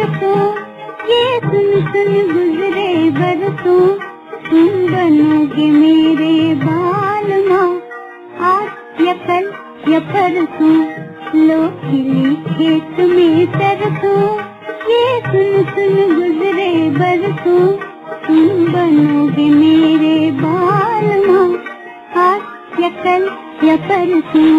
परसों, ये सुन सुन गुजरे बरसों, तुम बनोगे मेरे बालमा। आज या कल या परसों, लो खिली खेत में सरसों, ये सुन सुन गुजरे बरसों, तुम बनोगे मेरे बालमा। आज या कल या परसों।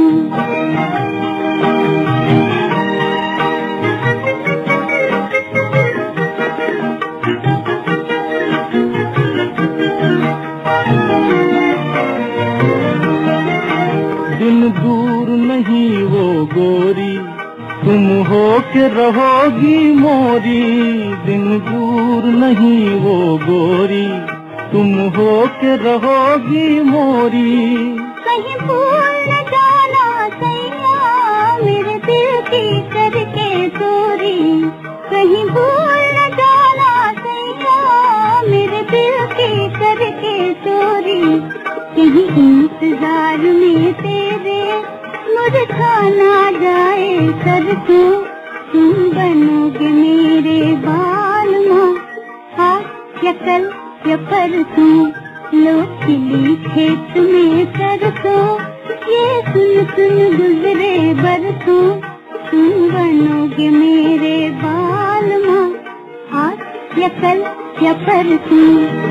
दिन दूर नहीं वो गोरी, तुम हो के रहोगी मोरी। दिन दूर नहीं वो गोरी, तुम हो के रहोगी मोरी। कहीं भूल न जाना सैया, मेरे दिल की करके चोरी। कहीं भूल न जाना सैया, मेरे दिल की करके चोरी। कहीं इंतजार में तेरे मुरझाना जाए सरसों, तुम बनोगे मेरे बालमा। आज या कल या परसों, लो खिली खेत में सरसों, ये सुन सुन गुजरे बरसों, तुम बनोगे मेरे बालमा। आज या कल या परसों।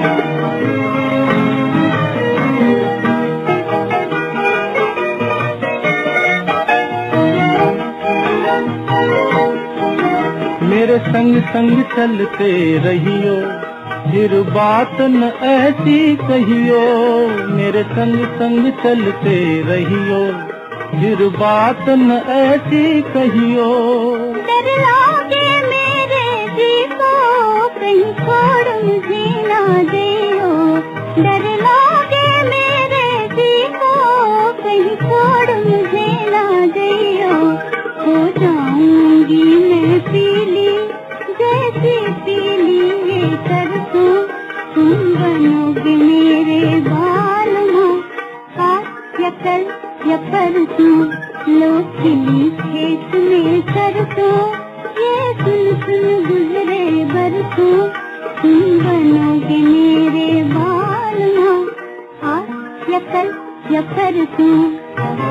मेरे संग संग चलते रहियो, फिर बात न ऐसी कहियो। मेरे संग संग चलते रहियो, फिर बात न ऐसी कहियो। डर लागे मेरे जी को, कहीं छोड़ मुझे ना दियो। डर लागे मेरे जी को, कहीं छोड़ मुझे ना दियो। हो जाऊंगी मैं पीली, जैसी पीली ये सरसों, तुम बनोगे मेरे बालमा। आज या कल या परसों, लो खिली खेत में सरसों, ये सुन सुन गुजरे बरसों, तुम बनोगे मेरे बालमा। आज या कल या परसों।